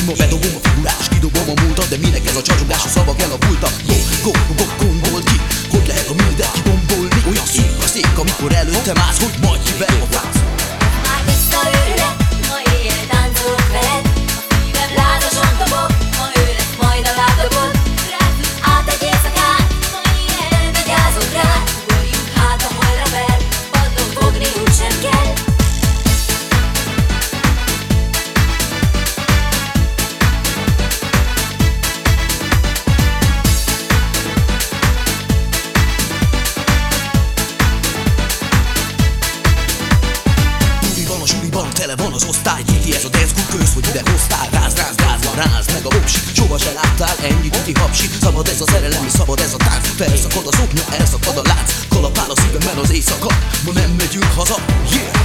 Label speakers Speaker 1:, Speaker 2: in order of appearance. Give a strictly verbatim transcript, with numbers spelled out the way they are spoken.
Speaker 1: Ma bedobom a figurát, és kidobom a múltat, de minek ez a csacsogás, a szavak elavultak. Go, go, go, gondold ki, hogy lehet a mindet kibombolni. Olyan szép a szék, amikor előtte mász, hogy majd kiver a vász.
Speaker 2: Már visszaülök, ma éjjel táncolok veled. A szívem lázasan dobog, ma ő lesz majd a lábdobod. Rászunk át egy éjszakát, ma éjjel vigyázok rád. Ugorjunk hát a holdra fel, padlón fogni úgysem kell.
Speaker 1: Tele van az osztály, kiki ez a dance crew, kösz, hogy ide hoztál. Ráz, ráz, rázva, ráz, meg a hopsi. Soha se láttál ennyi tuti hapsi. Szabad ez a szerelem, és szabad ez a tánc. Felszakad az oknya, elszakad a lánc. Kalapál a szívemben az éjszaka, ma nem megyünk haza, yeah!